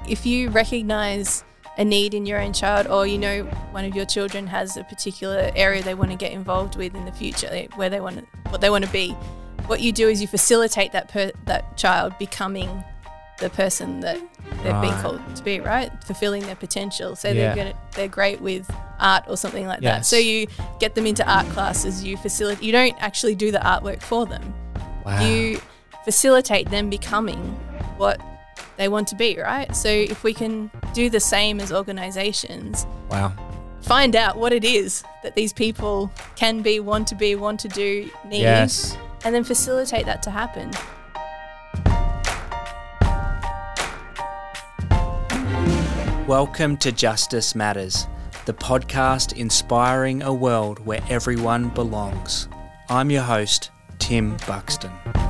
if you recognise a need in your own child, or you know one of your children has a particular area they want to get involved with in the future, what they want to be, what you do is you facilitate that child becoming the person that they've been called to be, right? Fulfilling their potential. So they're great with art or something like that. So you get them into art classes, you don't actually do the artwork for them. Wow. You facilitate them becoming what they want to be, right? So if we can do the same as organisations, find out what it is that these people can be, want to do, need, and then facilitate that to happen. Welcome to Justice Matters, the podcast inspiring a world where everyone belongs. I'm your host, Tim Buxton.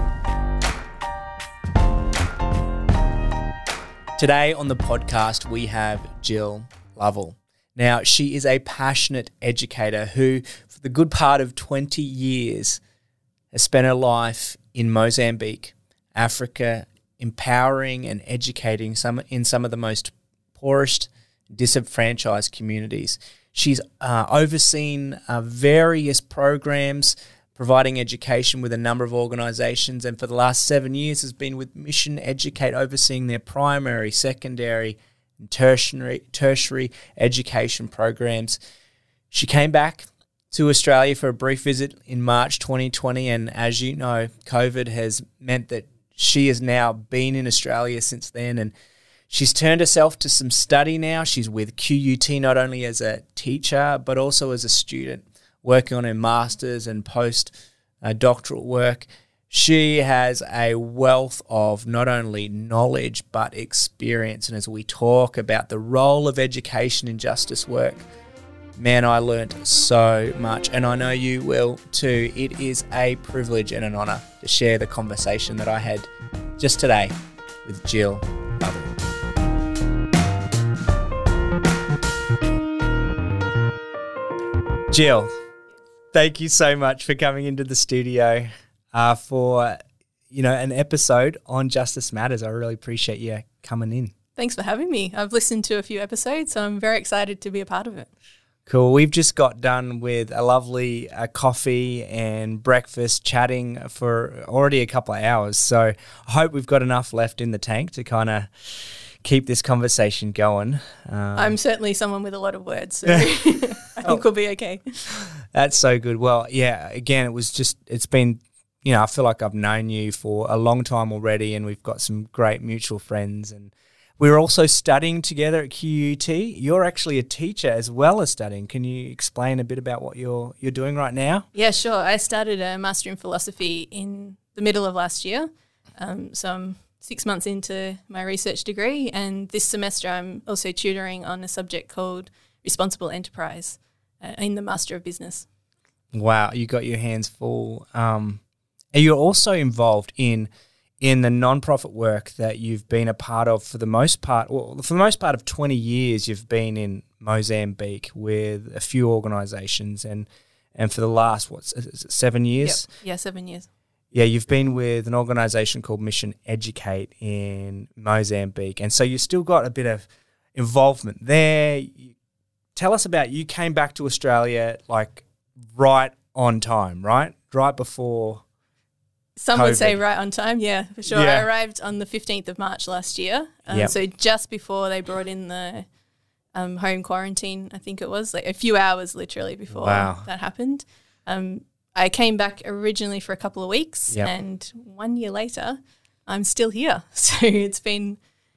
Today on the podcast, we have Jill Lovell. Now, she is a passionate educator who, for the good part of 20 years, has spent her life in Mozambique, Africa, empowering and educating in some of the most poorest, disenfranchised communities. She's overseen various programs providing education with a number of organisations, and for the last 7 years has been with Mission Educate, overseeing their primary, secondary, and tertiary education programs. She came back to Australia for a brief visit in March 2020, and as you know, COVID has meant that she has now been in Australia since then, and she's turned herself to some study now. She's with QUT not only as a teacher but also as a student, working on her master's and post-doctoral work. She has a wealth of not only knowledge but experience. And as we talk about the role of education in justice work, man, I learned so much, and I know you will too. It is a privilege and an honour to share the conversation that I had just today with Jill Lovell. Jill, thank you so much for coming into the studio for an episode on Justice Matters. I really appreciate you coming in. Thanks for having me. I've listened to a few episodes, so I'm very excited to be a part of it. Cool. We've just got done with a lovely coffee and breakfast, chatting for already a couple of hours. So I hope we've got enough left in the tank to kind of keep this conversation going. I'm certainly someone with a lot of words, so I think we'll be okay. That's so good. Well, yeah, again, it's been, I feel like I've known you for a long time already, and we've got some great mutual friends, and we're also studying together at QUT. You're actually a teacher as well as studying. Can you explain a bit about what you're doing right now? Yeah, sure. I started a Master in Philosophy in the middle of last year, so I'm 6 months into my research degree, and this semester I'm also tutoring on a subject called Responsible Enterprise in the Master of Business. Wow, you got your hands full. And you're also involved in the non-profit work that you've been a part of for the most part of 20 years. You've been in Mozambique with a few organisations, and for the last, 7 years? Yep. Yeah, 7 years. Yeah, you've been with an organisation called Mission Educate in Mozambique, and so you've still got a bit of involvement there. Tell us about, you came back to Australia like right on time, right? Right before Some COVID. Would say right on time, yeah, for sure. Yeah. I arrived on the 15th of March last year, so just before they brought in the home quarantine, I think it was, like a few hours literally before that happened. I came back originally for a couple of weeks, and 1 year later, I'm still here. So it's been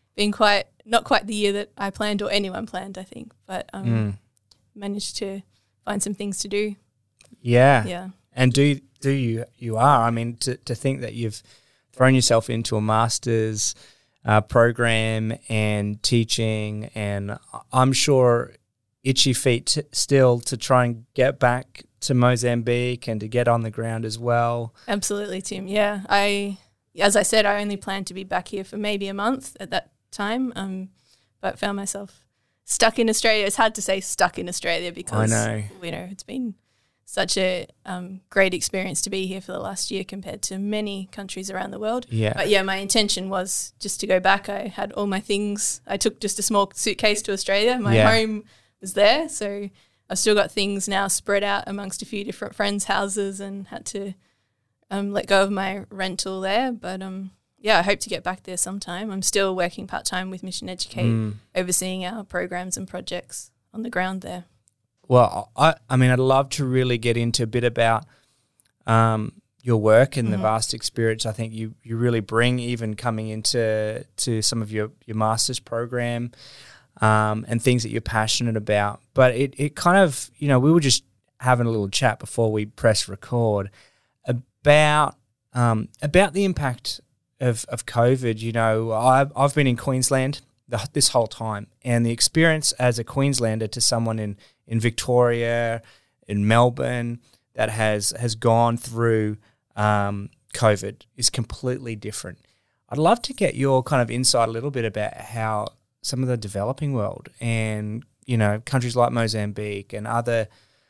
not quite the year that I planned or anyone planned, I think, but managed to find some things to do. Yeah. And do you are? I mean, to think that you've thrown yourself into a master's program and teaching, and I'm sure itchy feet still to try and get back to Mozambique and to get on the ground as well. Absolutely, Tim. Yeah, as I said, I only planned to be back here for maybe a month at that time, but found myself stuck in Australia. It's hard to say stuck in Australia because I know. It's been such a great experience to be here for the last year compared to many countries around the world. Yeah. But yeah, my intention was just to go back. I had all my things. I took just a small suitcase to Australia. My home was there. So I've still got things now spread out amongst a few different friends' houses and had to let go of my rental there. But I hope to get back there sometime. I'm still working part-time with Mission Educate, overseeing our programs and projects on the ground there. Well, I mean, I'd love to really get into a bit about your work and the vast experience I think you really bring, even coming into some of your master's program and things that you're passionate about. But it kind of, we were just having a little chat before we press record about the impact of COVID. I've been in Queensland this whole time, and the experience as a Queenslander to someone in Victoria, in Melbourne, that has gone through COVID is completely different. I'd love to get your kind of insight a little bit about how some of the developing world and countries like Mozambique and other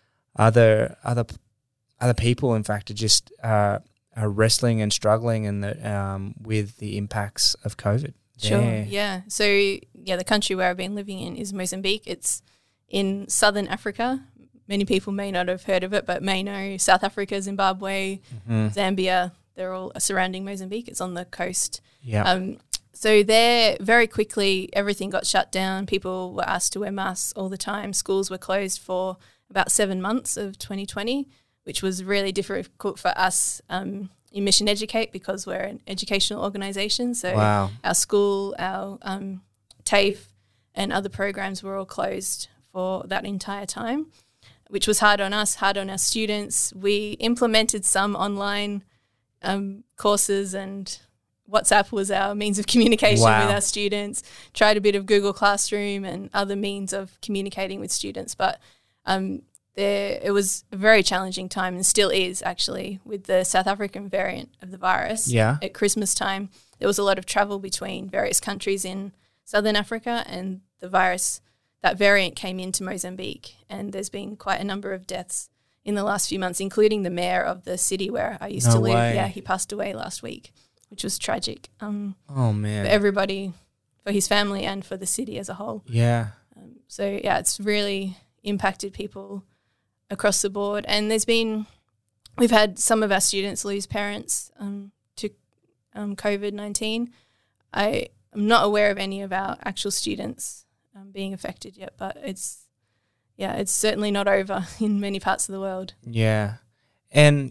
people, in fact, are just are wrestling and struggling with the impacts of COVID. Sure, yeah. So, the country where I've been living in is Mozambique. It's in southern Africa. Many people may not have heard of it, but may know South Africa, Zimbabwe, Zambia. They're all surrounding Mozambique. It's on the coast. Yeah. So there, very quickly, everything got shut down. People were asked to wear masks all the time. Schools were closed for about 7 months of 2020, which was really difficult for us in Mission Educate because we're an educational organisation. So our school, our TAFE and other programs were all closed for that entire time, which was hard on us, hard on our students. We implemented some online courses, and WhatsApp was our means of communication with our students, tried a bit of Google Classroom and other means of communicating with students. But it was a very challenging time, and still is actually, with the South African variant of the virus. Yeah. At Christmas time, there was a lot of travel between various countries in Southern Africa, and that variant came into Mozambique, and there's been quite a number of deaths in the last few months, including the mayor of the city where I used to live. Way. Yeah, he passed away last week, which was tragic. Oh, man. For everybody, for his family and for the city as a whole. Yeah. It's really impacted people across the board. And we've had some of our students lose parents to COVID-19. I'm not aware of any of our actual students being affected yet, but it's certainly not over in many parts of the world. Yeah. And,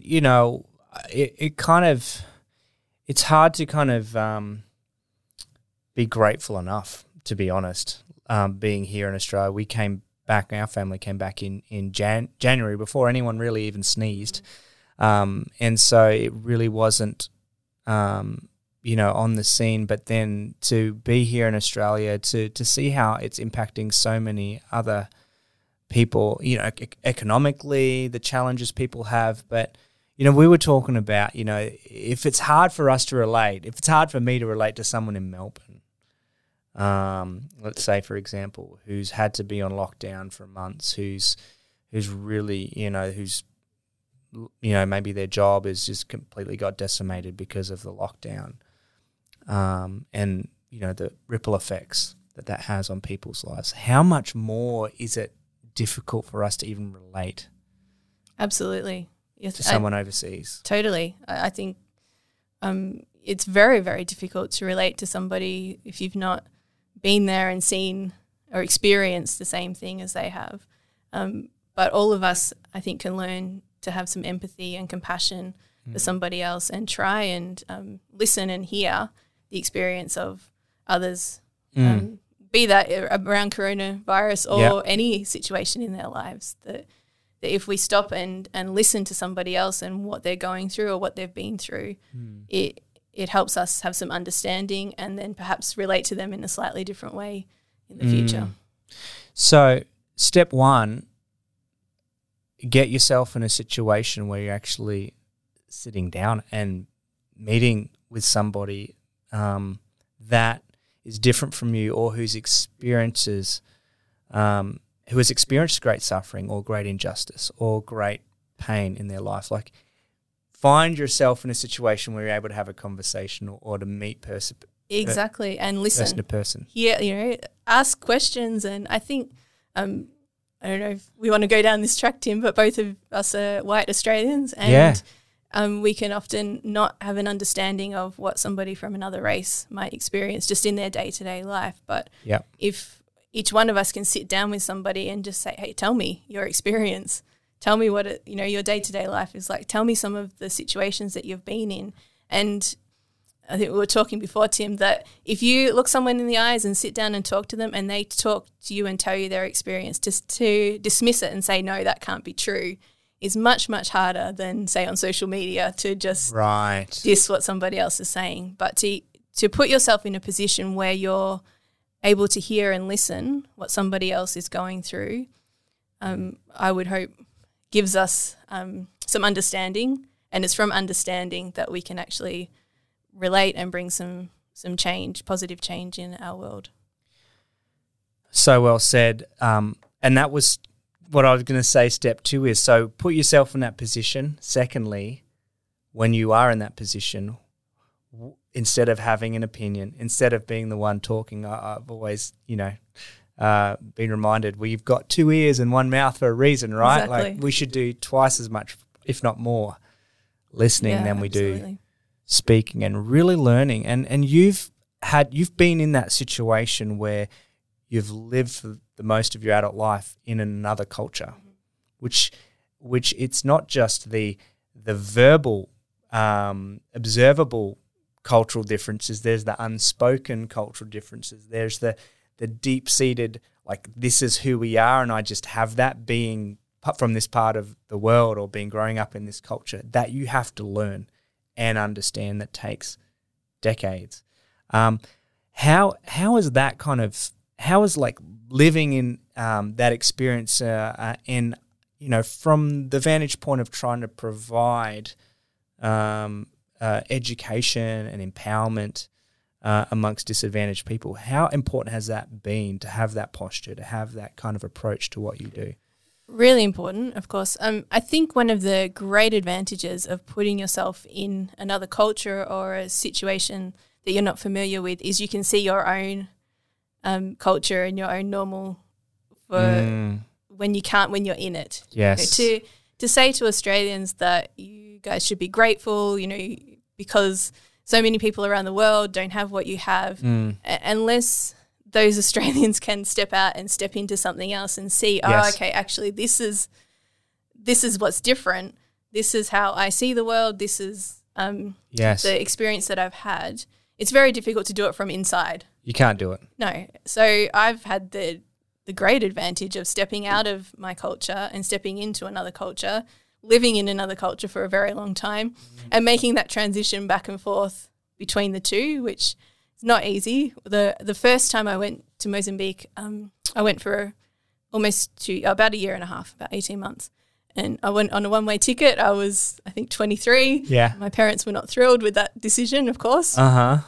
it's hard to kind of be grateful enough, to be honest, being here in Australia. Our family came back in January before anyone really even sneezed. And so it really wasn't, on the scene. But then to be here in Australia, to see how it's impacting so many other people, economically, the challenges people have. But, we were talking about, if it's hard for us to relate, if it's hard for me to relate to someone in Melbourne, let's say, for example, who's had to be on lockdown for months, who's really, maybe their job is just completely got decimated because of the lockdown, and, the ripple effects that has on people's lives. How much more is it difficult for us to even relate? Absolutely. Yes, to someone overseas. Totally. I think it's very, very difficult to relate to somebody if you've not been there and seen or experienced the same thing as they have. But all of us, I think, can learn to have some empathy and compassion for somebody else and try and listen and hear the experience of others, be that around coronavirus or any situation in their lives, that if we stop and listen to somebody else and what they're going through or what they've been through, it helps us have some understanding and then perhaps relate to them in a slightly different way in the future. So step one, get yourself in a situation where you're actually sitting down and meeting with somebody that is different from you, or who has experienced great suffering or great injustice or great pain in their life. Like, find yourself in a situation where you're able to have a conversation or to meet exactly, and listen person to person. Yeah, ask questions. And I think I don't know if we want to go down this track, Tim, but both of us are white Australians, and we can often not have an understanding of what somebody from another race might experience just in their day-to-day life. But if each one of us can sit down with somebody and just say, hey, tell me your experience. Tell me what your day-to-day life is like. Tell me some of the situations that you've been in. And I think we were talking before, Tim, that if you look someone in the eyes and sit down and talk to them and they talk to you and tell you their experience, just to dismiss it and say, no, that can't be true, is much, much harder than, say, on social media to just diss what somebody else is saying. But to put yourself in a position where you're able to hear and listen what somebody else is going through, I would hope gives us some understanding, and it's from understanding that we can actually relate and bring some change, positive change in our world. So well said. And that was what I was going to say. Step 2 is, so put yourself in that position. Secondly, when you are in that position, instead of having an opinion, instead of being the one talking, I've always, been reminded, we've got 2 ears and 1 mouth for a reason, right? Exactly. Like, we should do twice as much, if not more, listening than we do speaking and really learning. And you've been in that situation where you've lived for the most of your adult life in another culture, which it's not just the verbal, observable cultural differences. There's the unspoken cultural differences. There's the deep-seated, like, this is who we are, and I just have that being from this part of the world or being growing up in this culture that you have to learn and understand, that takes decades. How is that kind of, how is like living in that experience in, from the vantage point of trying to provide education and empowerment amongst disadvantaged people, how important has that been to have that posture, to have that kind of approach to what you do? Really important, of course. I think one of the great advantages of putting yourself in another culture or a situation that you're not familiar with is you can see your own culture and your own normal for when you're in it. Yes. To say to Australians that you guys should be grateful, because so many people around the world don't have what you have, unless those Australians can step out and step into something else and see, okay, actually this is what's different. This is how I see the world. This is the experience that I've had. It's very difficult to do it from inside. You can't do it. No. So I've had the great advantage of stepping out of my culture and stepping into another culture, living in another culture for a very long time, and making that transition back and forth between the two, which is not easy. The first time I went to Mozambique, I went for about a year and a half, about 18 months. And I went on a one-way ticket. I was, I think, 23. Yeah. My parents were not thrilled with that decision, of course.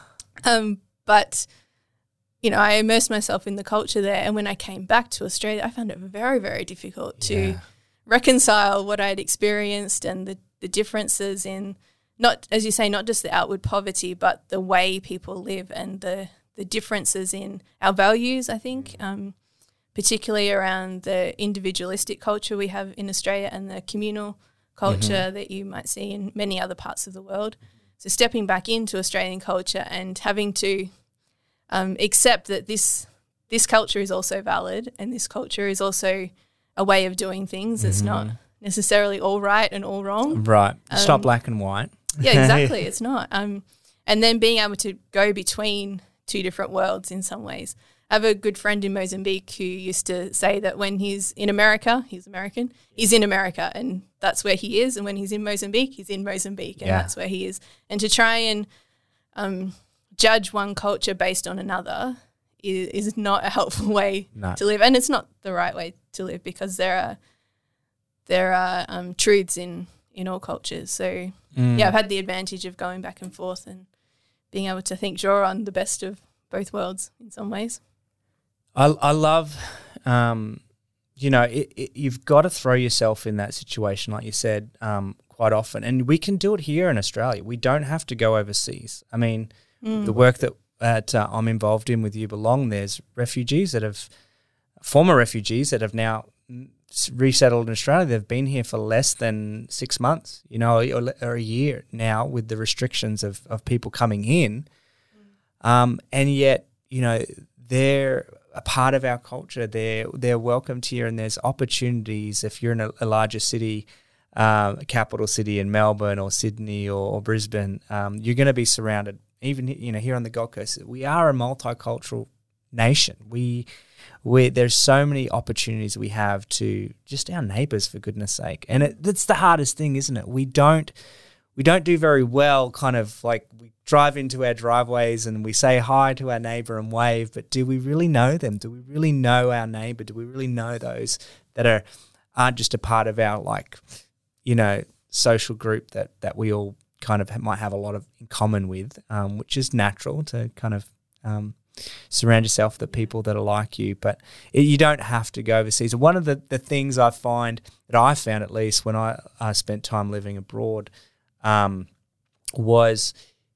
But, I immersed myself in the culture there. And when I came back to Australia, I found it very, very difficult to reconcile what I'd experienced and the differences in, not, as you say, not just the outward poverty, but the way people live and the differences in our values, I think, particularly around the individualistic culture we have in Australia and the communal culture that you might see in many other parts of the world. So stepping back into Australian culture and having to accept that this culture is also valid and this culture is also a way of doing things. It's not necessarily all right and all wrong. Right. It's not black and white. Yeah, exactly. It's not. And then being able to go between two different worlds in some ways. I have a good friend in Mozambique who used to say that when he's in America, he's American, he's in America and that's where he is. And when he's in Mozambique, he's in Mozambique and that's where he is. And to try and judge one culture based on another is not a helpful way to live. And it's not the right way to live because there are truths in all cultures. So, I've had the advantage of going back and forth and being able to draw on the best of both worlds in some ways. I love you've got to throw yourself in that situation, like you said, quite often. And we can do it here in Australia. We don't have to go overseas. I mean, the work that I'm involved in with You Belong, there's former refugees that have now resettled in Australia. They've been here for less than 6 months, or a year now with the restrictions of people coming in. And yet, they're a part of our culture. They're welcomed here, and there's opportunities. If you're in a larger city, a capital city in Melbourne or Sydney or Brisbane, you're going to be surrounded. Even here on the Gold Coast, we are a multicultural nation. There's so many opportunities we have to just our neighbours, for goodness sake, and that's the hardest thing, isn't it? We don't do very well. Kind of like we drive into our driveways and we say hi to our neighbour and wave, but do we really know them? Do we really know our neighbour? Do we really know those that aren't just a part of our social group that we all kind of might have a lot of in common with, which is natural to kind of surround yourself with the people that are like you. But you don't have to go overseas. One of the things I found, at least when I spent time living abroad, was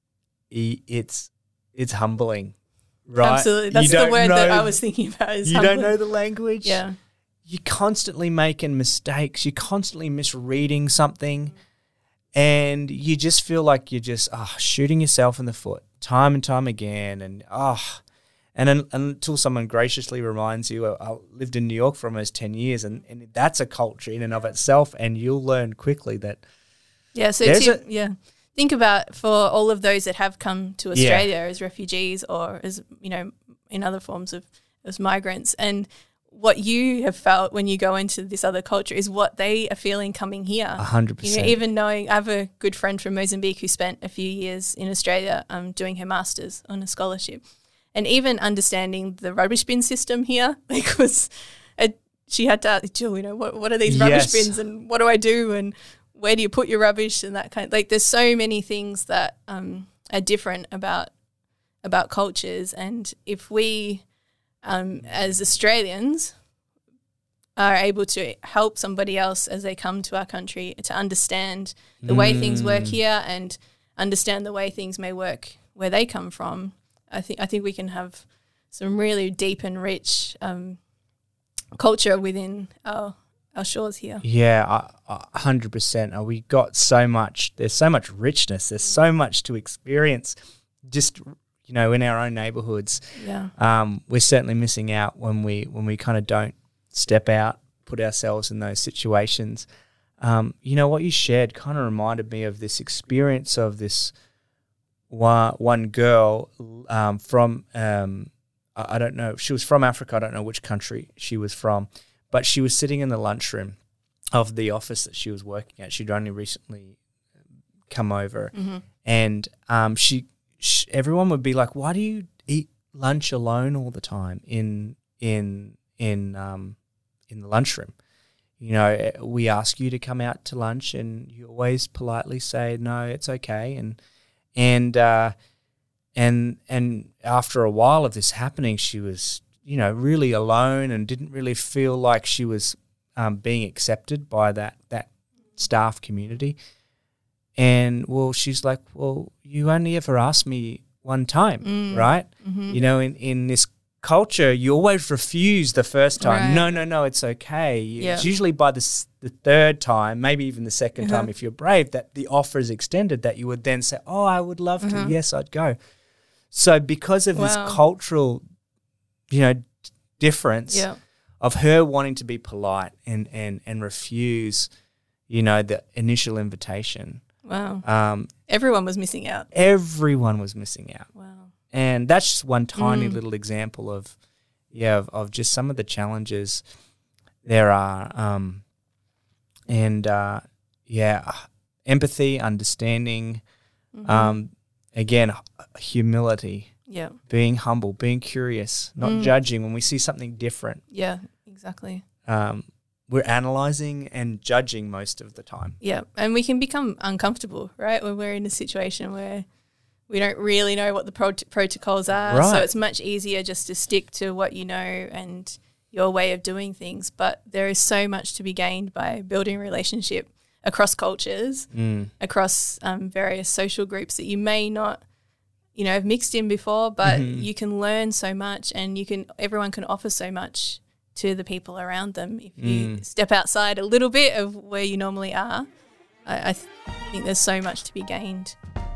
it's humbling, right? Absolutely. That's the word that I was thinking about. Is humbling. Don't know the language. Yeah. You're constantly making mistakes. You're constantly misreading something. And you just feel like you're just shooting yourself in the foot time and time again. And until someone graciously reminds you, I lived in New York for almost 10 years, and that's a culture in and of itself, and you'll learn quickly that. Yeah, so think about for all of those that have come to Australia as refugees or as, in other forms as migrants, and what you have felt when you go into this other culture is what they are feeling coming here. 100%. Even knowing, I have a good friend from Mozambique who spent a few years in Australia doing her master's on a scholarship, and even understanding the rubbish bin system here, she had to ask, Jill, what are these rubbish bins, and what do I do, and where do you put your rubbish, and that kind of, there's so many things that are different about cultures. And if we as Australians are able to help somebody else as they come to our country to understand the way things work here and understand the way things may work where they come from, I think we can have some really deep and rich culture within our shores here. Yeah, 100%. We got so much. There's so much richness. There's so much to experience. Just in our own neighbourhoods. Yeah. We're certainly missing out when we kind of don't step out, put ourselves in those situations. What you shared kind of reminded me of this experience of this one girl from I don't know, she was from Africa. I don't know which country she was from, but she was sitting in the lunchroom of the office that she was working at. She'd only recently come over, and everyone would be like, "Why do you eat lunch alone all the time in the lunchroom? We ask you to come out to lunch, and you always politely say no, it's okay." And after a while of this happening, she was really alone and didn't really feel like she was being accepted by that staff community. And she's like, you only ever asked me one time, right? Mm-hmm. In this culture, you always refuse the first time. Right. No, it's okay. It's usually by the third time, maybe even the second time, if you're brave, that the offer is extended, that you would then say, oh, I would love to. Yes, I'd go. So because of this cultural, difference of her wanting to be polite and refuse, the initial invitation. Wow. Everyone was missing out. Everyone was missing out. Wow. And that's just one tiny little example of just some of the challenges there are. Empathy, understanding, again, humility. Yeah. Being humble, being curious, not judging when we see something different. Yeah, exactly. We're analysing and judging most of the time. Yeah, and we can become uncomfortable, right, when we're in a situation where we don't really know what the protocols are. Right. So it's much easier just to stick to what you know and your way of doing things. But there is so much to be gained by building relationship across cultures, across various social groups that you may not, have mixed in before, but you can learn so much, and everyone can offer so much to the people around them if you step outside a little bit of where you normally are. I think there's so much to be gained.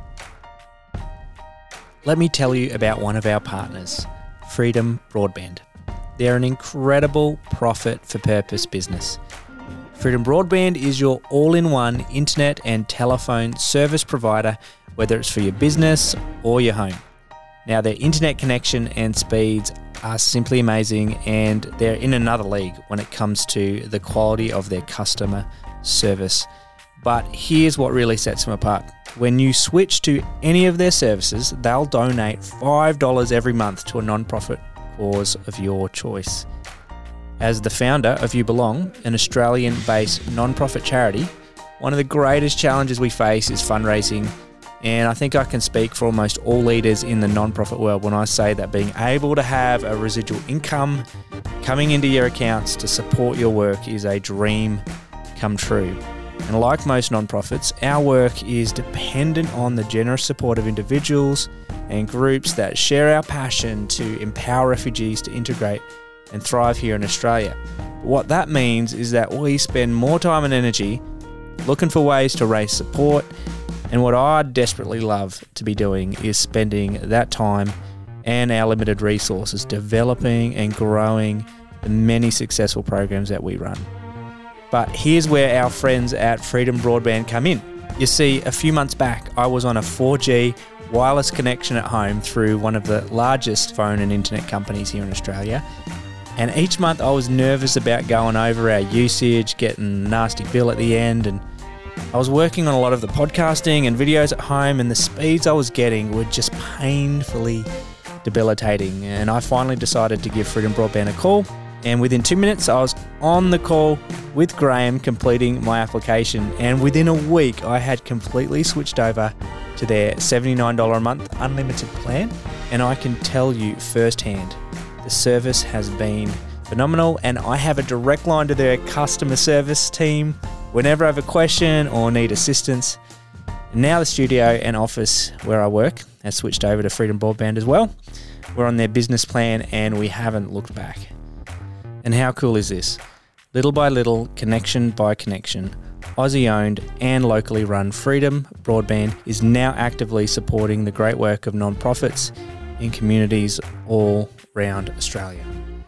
Let me tell you about one of our partners, Freedom Broadband. They're an incredible profit-for-purpose business. Freedom Broadband is your all-in-one internet and telephone service provider, whether it's for your business or your home. Now, their internet connection and speeds are simply amazing, and they're in another league when it comes to the quality of their customer service. But here's what really sets them apart. When you switch to any of their services, they'll donate $5 every month to a non-profit cause of your choice. As the founder of You Belong, an Australian-based non-profit charity, one of the greatest challenges we face is fundraising. And I think I can speak for almost all leaders in the non-profit world when I say that being able to have a residual income coming into your accounts to support your work is a dream come true. And like most non-profits, our work is dependent on the generous support of individuals and groups that share our passion to empower refugees to integrate and thrive here in Australia. What that means is that we spend more time and energy looking for ways to raise support, and what I desperately love to be doing is spending that time and our limited resources developing and growing the many successful programs that we run. But here's where our friends at Freedom Broadband come in. You see, a few months back, I was on a 4G wireless connection at home through one of the largest phone and internet companies here in Australia. And each month I was nervous about going over our usage, getting a nasty bill at the end, and I was working on a lot of the podcasting and videos at home, and the speeds I was getting were just painfully debilitating. And I finally decided to give Freedom Broadband a call, and within 2 minutes I was on the call with Graham completing my application, and within a week I had completely switched over to their $79 a month unlimited plan, and I can tell you firsthand, the service has been phenomenal, and I have a direct line to their customer service team whenever I have a question or need assistance. Now the studio and office where I work has switched over to Freedom Broadband as well. We're on their business plan and we haven't looked back. And how cool is this? Little by little, connection by connection, Aussie-owned and locally run Freedom Broadband is now actively supporting the great work of non-profits in communities all around Australia.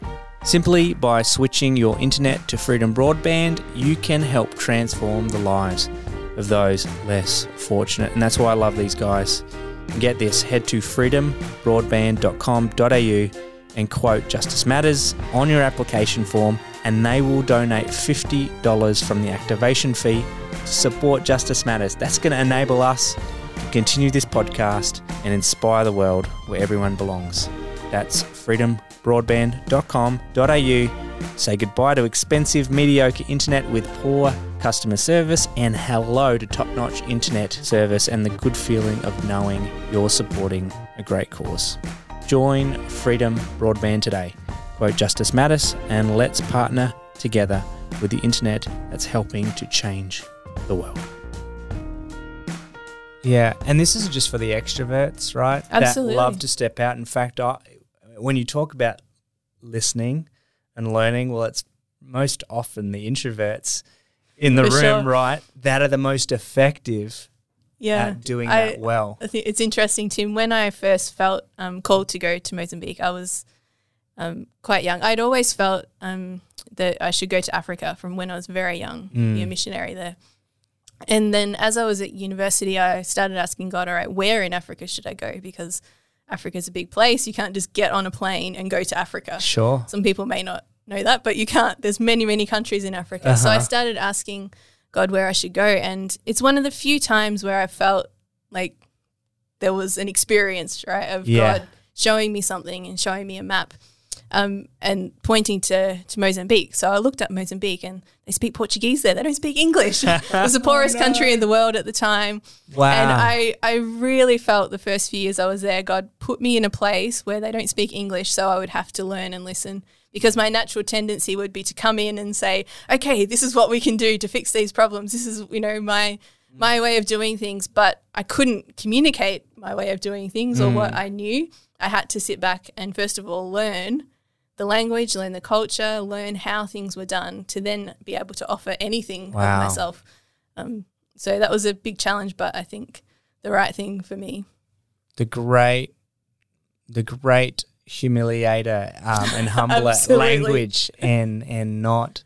Simply by switching your internet to Freedom Broadband, you can help transform the lives of those less fortunate. And that's why I love these guys. And get this, head to freedombroadband.com.au and quote Justice Matters on your application form, and they will donate $50 from the activation fee to support Justice Matters. That's going to enable us to continue this podcast and inspire the world where everyone belongs. That's freedombroadband.com.au. Say goodbye to expensive, mediocre internet with poor customer service, and hello to top-notch internet service and the good feeling of knowing you're supporting a great cause. Join Freedom Broadband today. Quote Justice Matters, and let's partner together with the internet that's helping to change the world. Yeah, and this is just for the extroverts, right? Absolutely. That love to step out. In fact, when you talk about listening and learning, well, it's most often the introverts in the room, right, that are the most effective at doing that well. I think it's interesting, Tim. When I first felt called to go to Mozambique, I was quite young. I'd always felt that I should go to Africa from when I was very young, be a missionary there. And then as I was at university, I started asking God, all right, where in Africa should I go? Because Africa's a big place. You can't just get on a plane and go to Africa. Sure. Some people may not know that, but you can't. There's many, many countries in Africa. So I started asking God where I should go. And it's one of the few times where I felt like there was an experience, right, of God showing me something and showing me a map. And pointing to Mozambique. So I looked at Mozambique and they speak Portuguese there. They don't speak English. It was the poorest country in the world at the time. Wow. And I really felt the first few years I was there, God put me in a place where they don't speak English, so I would have to learn and listen because my natural tendency would be to come in and say, okay, this is what we can do to fix these problems. This is, my way of doing things, but I couldn't communicate my way of doing things or what I knew. I had to sit back and first of all learn the language, learn the culture, learn how things were done to then be able to offer anything of myself. So that was a big challenge, but I think the right thing for me. The great humiliator and humbler language and not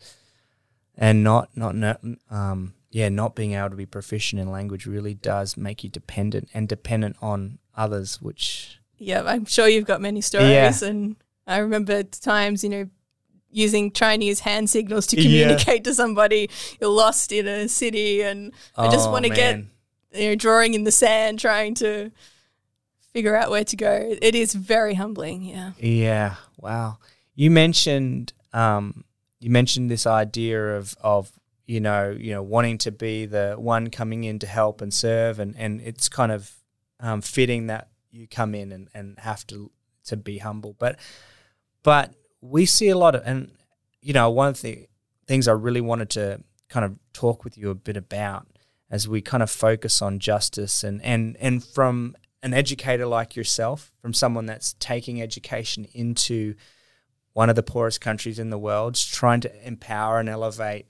being able to be proficient in language really does make you dependent on others, which I'm sure you've got many stories and I remember times using trying to use hand signals to communicate to somebody. You're lost in a city and I just want to get drawing in the sand trying to figure out where to go. It is very humbling, Yeah, wow. You mentioned this idea of wanting to be the one coming in to help and serve, and it's kind of fitting that you come in and have to be humble. But we see a lot of, and one of the things I really wanted to kind of talk with you a bit about as we kind of focus on justice and from an educator like yourself, from someone that's taking education into one of the poorest countries in the world, trying to empower and elevate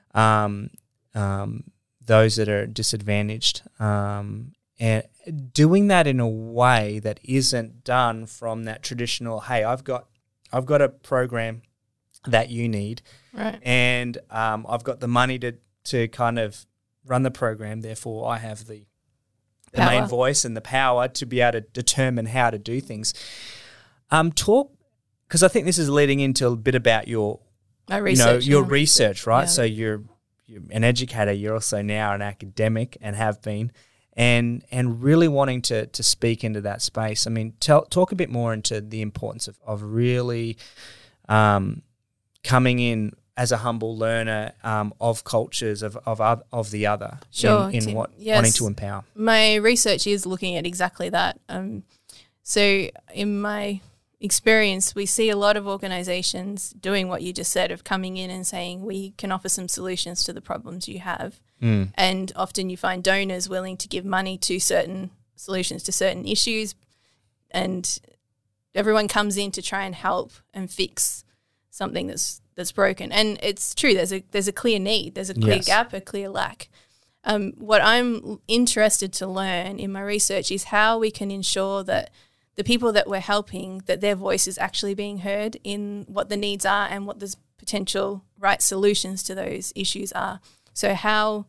those that are disadvantaged, and doing that in a way that isn't done from that traditional, hey, I've got a program that you need, right? And I've got the money to kind of run the program, therefore I have the main voice and the power to be able to determine how to do things. Talk, because I think this is leading into a bit about your research, right? Yeah. So you're an educator, you're also now an academic and have been, and really wanting to speak into that space. I mean, talk a bit more into the importance of really coming in as a humble learner of cultures of the other, sure, in wanting to empower. My research is looking at exactly that. So in my experience, we see a lot of organisations doing what you just said, of coming in and saying we can offer some solutions to the problems you have. And often you find donors willing to give money to certain solutions to certain issues, and everyone comes in to try and help and fix something that's broken. And it's true, there's a clear need, there's a clear gap, a clear lack. What I'm interested to learn in my research is how we can ensure that the people that we're helping, that their voice is actually being heard in what the needs are and what the potential right solutions to those issues are. So how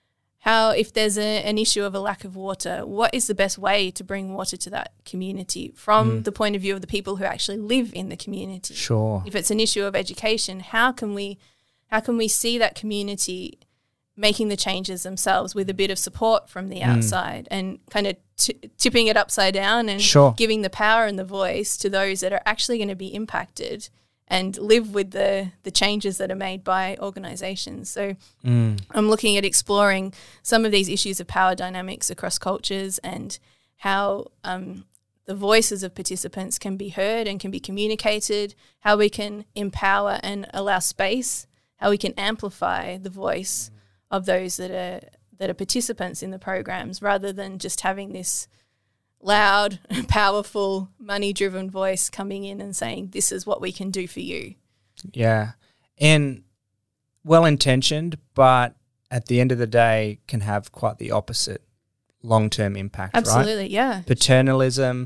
if there's an issue of a lack of water, what is the best way to bring water to that community from the point of view of the people who actually live in the community? Sure. If it's an issue of education, how can we see that community making the changes themselves with a bit of support from the outside and kind of tipping it upside down and giving the power and the voice to those that are actually going to be impacted and live with the changes that are made by organisations. So I'm looking at exploring some of these issues of power dynamics across cultures and how the voices of participants can be heard and can be communicated, how we can empower and allow space, how we can amplify the voice of those that are participants in the programs, rather than just having this loud, powerful, money-driven voice coming in and saying, this is what we can do for you. Yeah. And well-intentioned, but at the end of the day can have quite the opposite long-term impact, Absolutely, right? Yeah. Paternalism,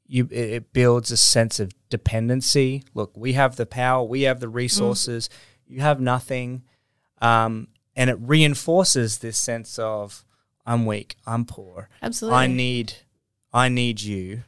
it builds a sense of dependency. Look, we have the power, we have the resources, you have nothing. And it reinforces this sense of, I'm weak, I'm poor. Absolutely. I need you.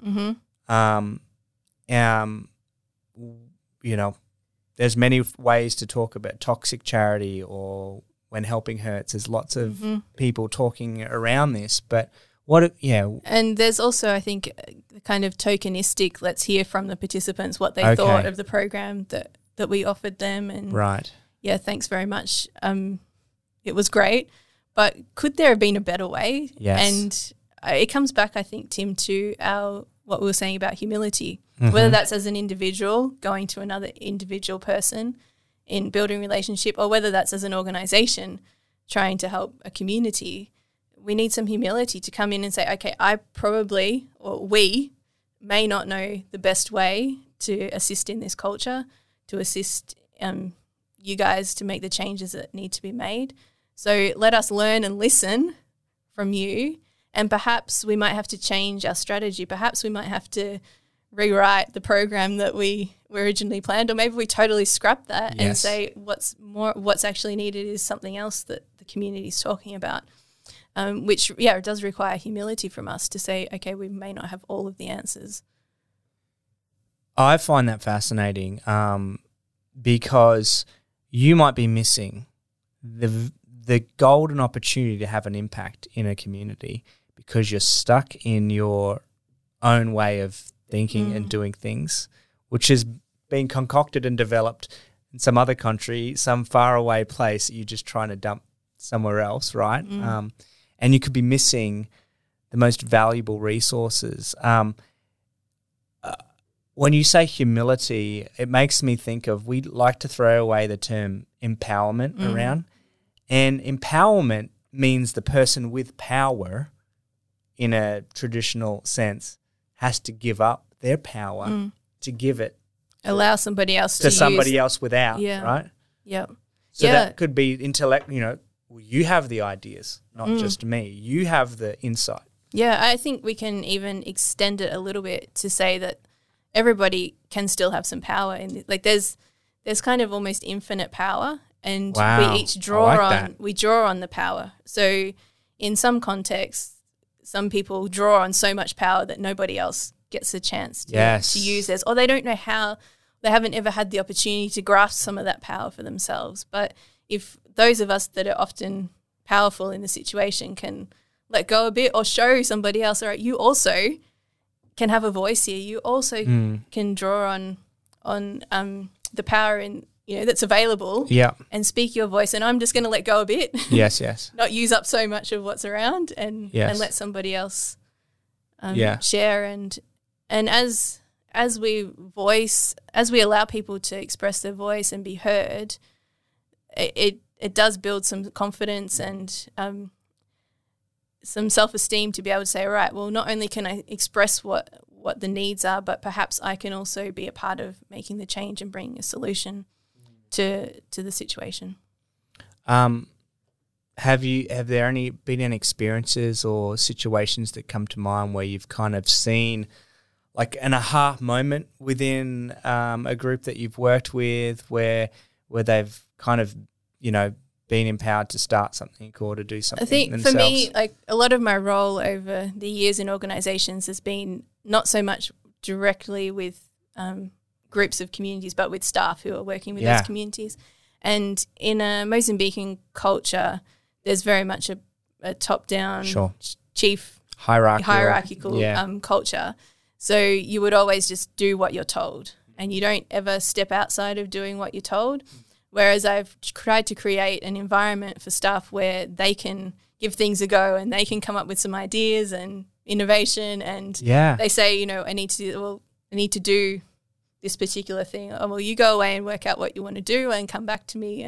There's many ways to talk about toxic charity or when helping hurts. There's lots of people talking around this, but and there's also, I think, the kind of tokenistic, let's hear from the participants what they thought of the program that we offered them. And right. Yeah, thanks very much. It was great, but could there have been a better way? Yes. And it comes back, I think, Tim, to what we were saying about humility. whether that's as an individual going to another individual person in building relationship, or whether that's as an organization trying to help a community. We need some humility to come in and say, okay, I probably, or we may not know the best way to assist in this culture, to assist you guys to make the changes that need to be made. So let us learn and listen from you, and perhaps we might have to change our strategy. Perhaps we might have to rewrite the program that we originally planned, or maybe we totally scrap that and say what's actually needed is something else that the community is talking about, which, it does require humility from us to say, okay, we may not have all of the answers. I find that fascinating because you might be missing the golden opportunity to have an impact in a community because you're stuck in your own way of thinking and doing things, which has been concocted and developed in some other country, some faraway place that you're just trying to dump somewhere else, right? And you could be missing the most valuable resources. When you say humility, it makes me think of, we like to throw away the term empowerment around. And empowerment means the person with power in a traditional sense has to give up their power to give it. Allow somebody else to somebody else without, right? Yeah. So that could be intellect, you have the ideas, not just me. You have the insight. Yeah, I think we can even extend it a little bit to say that everybody can still have some power in there's kind of almost infinite power, and we each draw on the power. So in some contexts, some people draw on so much power that nobody else gets a chance to use theirs, or they don't know how, they haven't ever had the opportunity to grasp some of that power for themselves. But if those of us that are often powerful in the situation can let go a bit or show somebody else, all right, you also can have a voice here. You also can draw on the power in that's available. And speak your voice. And I'm just going to let go a bit. Yes. Not use up so much of what's around, and let somebody else share. And as we allow people to express their voice and be heard, it does build some confidence and some self-esteem to be able to say, all right, well, not only can I express what the needs are, but perhaps I can also be a part of making the change and bringing a solution to the situation. Have there been any experiences or situations that come to mind where you've kind of seen like an aha moment within a group that you've worked with where they've kind of, been empowered to start something or to do something I think themselves? For me, like a lot of my role over the years in organisations has been not so much directly with groups of communities, but with staff who are working with those communities. And in a Mozambican culture, there's very much a top-down chief hierarchical culture. So you would always just do what you're told, and you don't ever step outside of doing what you're told. Whereas I've tried to create an environment for staff where they can give things a go and they can come up with some ideas and innovation, and they say, I need to do this particular thing. Oh, well, you go away and work out what you want to do and come back to me.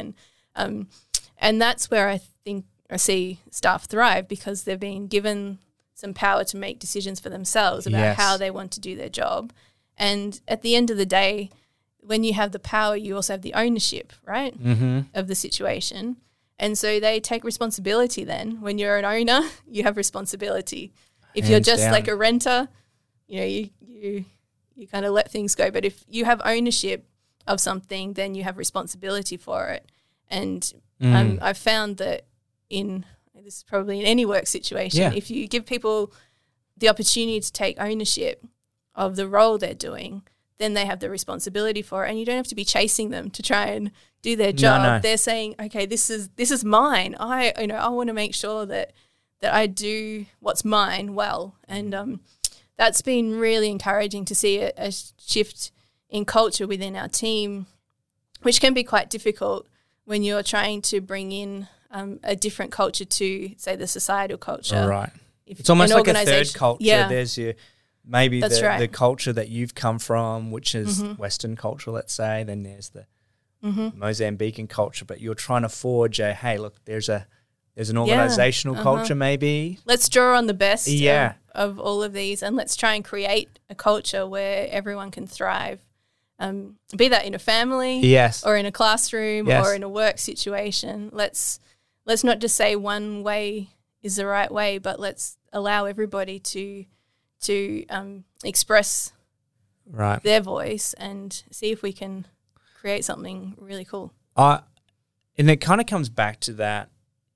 And that's where I think I see staff thrive, because they've been given some power to make decisions for themselves about how they want to do their job. And at the end of the day, when you have the power, you also have the ownership, right, of the situation. And so they take responsibility then. When you're an owner, you have responsibility. If you're just like a renter, you kind of let things go. But if you have ownership of something, then you have responsibility for it. And I've found that this is probably in any work situation, if you give people the opportunity to take ownership of the role they're doing, then they have the responsibility for it, and you don't have to be chasing them to try and do their job. No. They're saying, okay, this is mine. I want to make sure that I do what's mine well. And that's been really encouraging to see a shift in culture within our team, which can be quite difficult when you're trying to bring in a different culture to, say, the societal culture. Right. It's almost like a third culture. Yeah. There's maybe That's the, right. the culture that you've come from, which is Western culture, let's say, then there's the Mozambican culture, but you're trying to forge hey, look, there's an organizational culture maybe. Let's draw on the best Yeah. of all of these, and let's try and create a culture where everyone can thrive. Be that in a family, Yes. or in a classroom, Yes. or in a work situation. Let's not just say one way is the right way, but let's allow everybody to express Right. their voice and see if we can create something really cool. And it kind of comes back to that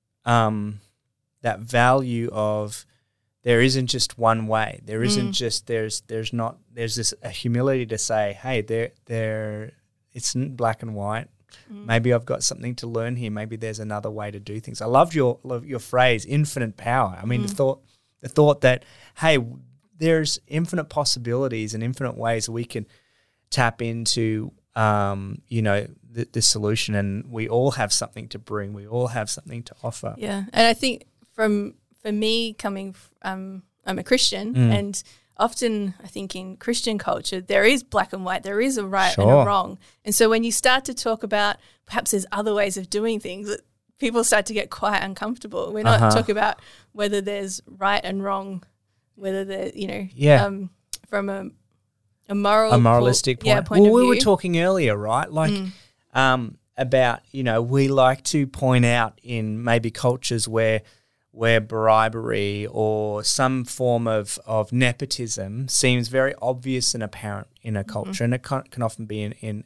that value of there isn't just one way. There isn't just there's this a humility to say, hey, there it's not black and white. Maybe I've got something to learn here. Maybe there's another way to do things. I love your phrase, infinite power. I mean, the thought that, hey, there's infinite possibilities and infinite ways we can tap into, the solution, and we all have something to bring. We all have something to offer. Yeah, and I think for me coming, I'm a Christian, and often I think in Christian culture there is black and white, there is a right and a wrong, and so when you start to talk about perhaps there's other ways of doing things, people start to get quite uncomfortable. We're not talking about whether there's right and wrong, whether there, from a moralistic point. Point of we view. were talking earlier, right? Like about, we like to point out in maybe cultures where bribery or some form of nepotism seems very obvious and apparent in a culture, and it can often be in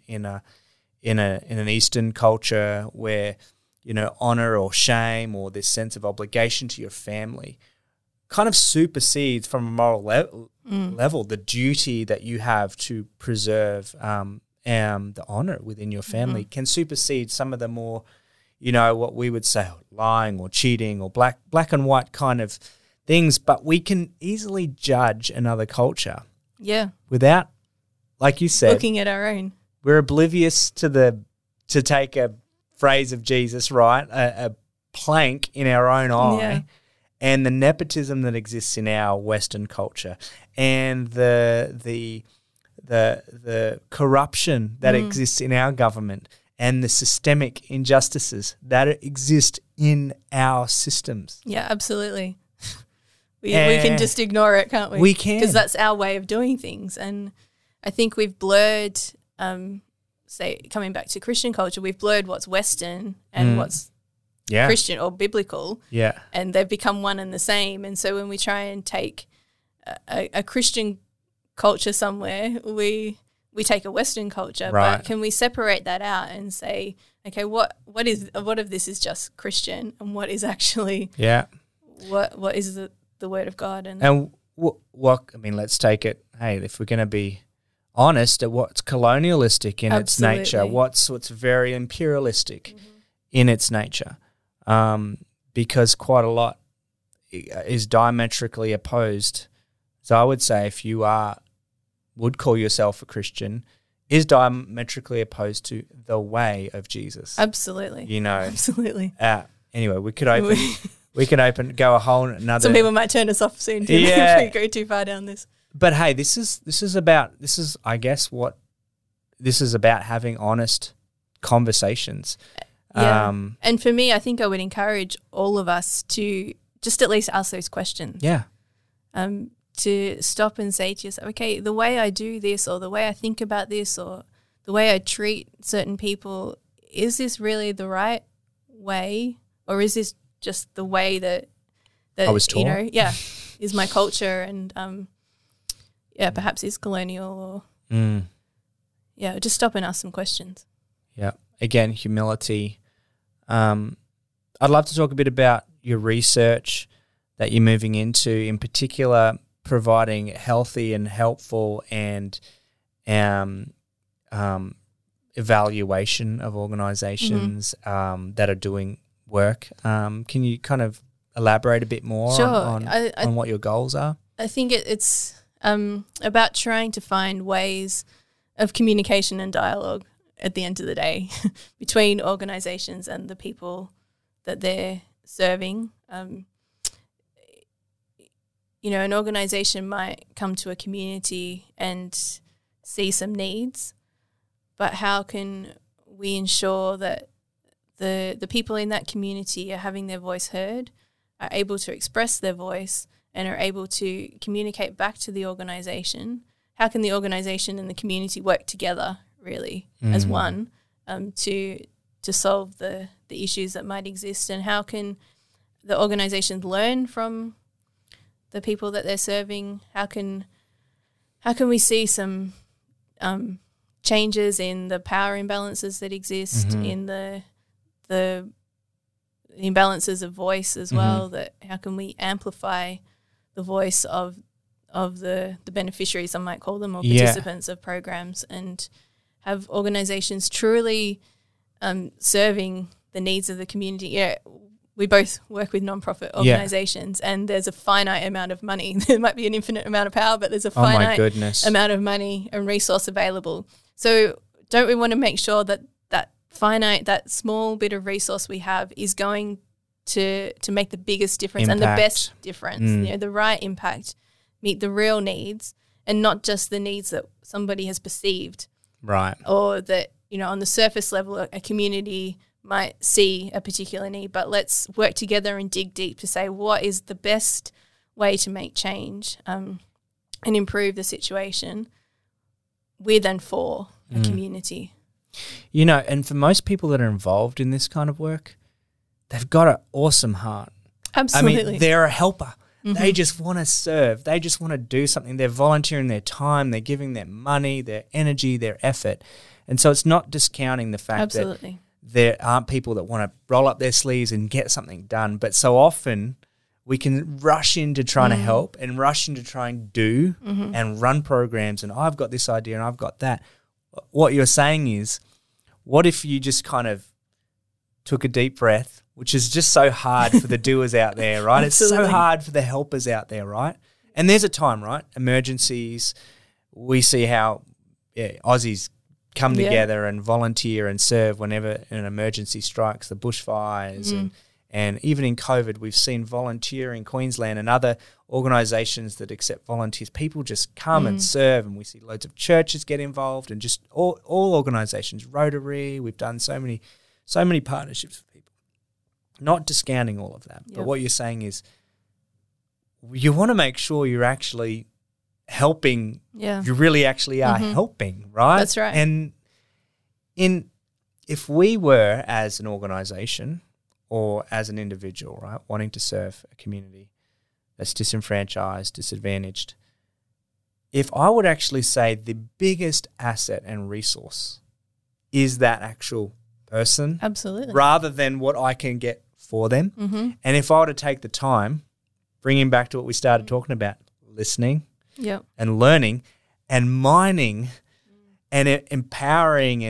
an Eastern culture where honor or shame or this sense of obligation to your family kind of supersedes from a moral level the duty that you have to preserve the honor within your family can supersede some of the more, what we would say lying or cheating or black and white kind of things. But we can easily judge another culture without, like you said, looking at our own. We're oblivious to take a phrase of Jesus, right? A plank in our own eye. Yeah. And the nepotism that exists in our Western culture, and the corruption that exists in our government, and the systemic injustices that exist in our systems. Yeah, absolutely. We can just ignore it, can't we? We can. Because that's our way of doing things. And I think we've blurred, say, coming back to Christian culture, we've blurred what's Western and what's Christian or biblical. Yeah. And they've become one and the same. And so when we try and take a Christian culture somewhere, we take a Western culture. Right. But can we separate that out and say, okay, what of this is just Christian, and what is actually what is the word of God? And what I mean, let's take it. Hey, if we're going to be honest, at what's colonialistic in its nature, what's very imperialistic in its nature, because quite a lot is diametrically opposed. So I would say if you would call yourself a Christian, is diametrically opposed to the way of Jesus. Absolutely. Absolutely. Anyway, we could go a whole another. Some people might turn us off soon too if we go too far down this. But hey, this is I guess what this is about, having honest conversations. Yeah. And for me, I think I would encourage all of us to just at least ask those questions. Yeah. To stop and say to yourself, okay, the way I do this, or the way I think about this, or the way I treat certain people, is this really the right way, or is this just the way that I was taught? Is my culture, and perhaps is colonial, or just stop and ask some questions. Yeah. Again, humility. I'd love to talk a bit about your research that you're moving into, in particular providing healthy and helpful and evaluation of organisations that are doing work. Can you kind of elaborate a bit more on what your goals are? I think it's about trying to find ways of communication and dialogue at the end of the day between organisations and the people that they're serving. an organization might come to a community and see some needs, but how can we ensure that the people in that community are having their voice heard, are able to express their voice, and are able to communicate back to the organization? How can the organization and the community work together really as one to solve the issues that might exist? And how can the organizations learn from the people that they're serving? How can we see some changes in the power imbalances that exist, in the imbalances of voice as well? That how can we amplify the voice of the beneficiaries, I might call them, or participants of programs, and have organizations truly serving the needs of the community? Yeah, we both work with nonprofit organizations, and there's a finite amount of money. There might be an infinite amount of power, but there's a finite amount of money and resource available. So don't we want to make sure that that small bit of resource we have is going to make the biggest difference and the best difference, the right impact, meet the real needs, and not just the needs that somebody has perceived. Right. Or that, on the surface level, a community might see a particular need, but let's work together and dig deep to say what is the best way to make change and improve the situation with and for a community. And for most people that are involved in this kind of work, they've got an awesome heart. Absolutely. I mean, they're a helper. They just want to serve. They just want to do something. They're volunteering their time. They're giving their money, their energy, their effort. And so it's not discounting the fact that there aren't people that want to roll up their sleeves and get something done. But so often we can rush into trying to help and rush into trying to do and run programs, and I've got this idea and I've got that. What you're saying is, what if you just kind of took a deep breath, which is just so hard for the doers out there, right? It's so hard for the helpers out there, right? And there's a time, right? Emergencies, we see how Aussies come together and volunteer and serve whenever an emergency strikes, the bushfires. And even in COVID, we've seen volunteer in Queensland and other organisations that accept volunteers. People just come and serve, and we see loads of churches get involved, and just all organisations, Rotary. We've done so many partnerships with people. Not discounting all of that, but what you're saying is you want to make sure you're actually helping. Yeah. You really actually are helping, right? That's right. And if we were, as an organisation or as an individual, right, wanting to serve a community that's disenfranchised, disadvantaged, if I would actually say the biggest asset and resource is that actual person, absolutely, rather than what I can get for them. And if I were to take the time, bringing back to what we started talking about, listening and learning and mining and empowering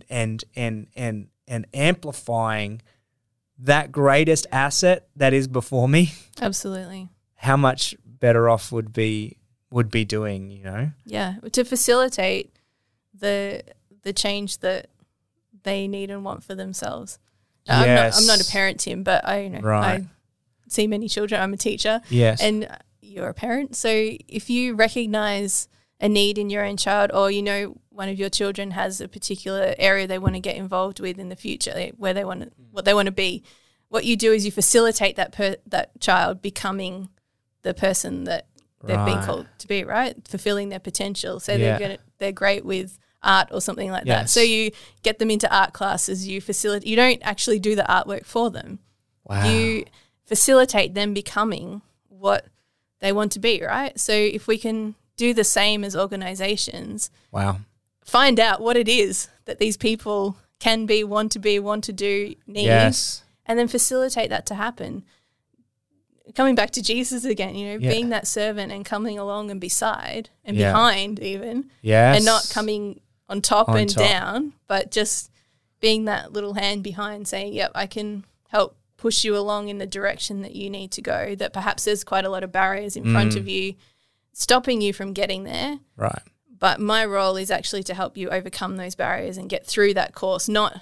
and amplifying that greatest asset that is before me, absolutely, how much better off would be doing, Yeah, to facilitate the change that they need and want for themselves. Yes. I'm not a parent, Tim, but I see many children. I'm a teacher. Yes. And you're a parent. So if you recognize a need in your own child, or one of your children has a particular area they want to get involved with in the future, where they want to, what they want to be, what you do is you facilitate that child becoming the person that they've been called to be, right? Fulfilling their potential. So they're great with art or something like that. So you get them into art classes, you don't actually do the artwork for them. Wow. You facilitate them becoming what they want to be, right? So if we can do the same as organizations, find out what it is that these people can be, want to do, need, and then facilitate that to happen. Coming back to Jesus again, being that servant and coming along and beside and behind even, and not coming on top and down, but just being that little hand behind saying, yep, I can help push you along in the direction that you need to go, that perhaps there's quite a lot of barriers in front of you stopping you from getting there. Right. But my role is actually to help you overcome those barriers and get through that course, not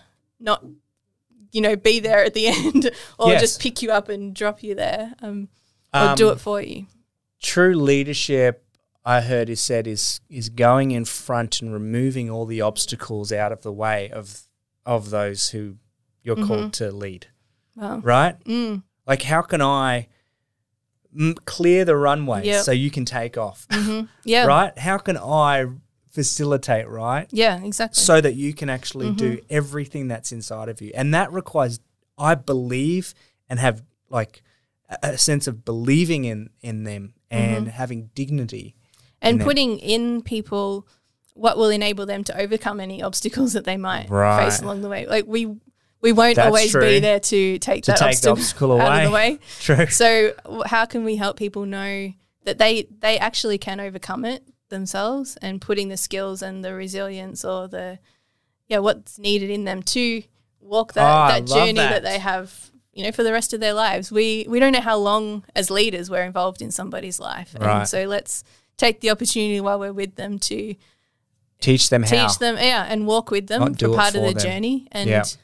be there at the end or just pick you up and drop you there or do it for you. true leadership, I heard is said, is going in front and removing all the obstacles out of the way of those who you're called to lead. Wow. Right? Like, how can I clear the runway so you can take off? Yeah. Right? How can I facilitate, right? Yeah, exactly. So that you can actually do everything that's inside of you. And that requires, I believe, and have like a sense of believing in them and having dignity. And putting in people what will enable them to overcome any obstacles that they might face along the way. Like we won't always be there to take the obstacle out of the way. True. So how can we help people know that they actually can overcome it themselves, and putting the skills and the resilience or what's needed in them to walk that journey that they have, for the rest of their lives. We don't know how long as leaders we're involved in somebody's life. Right. And so let's take the opportunity while we're with them to teach them and walk with them for part of their journey, and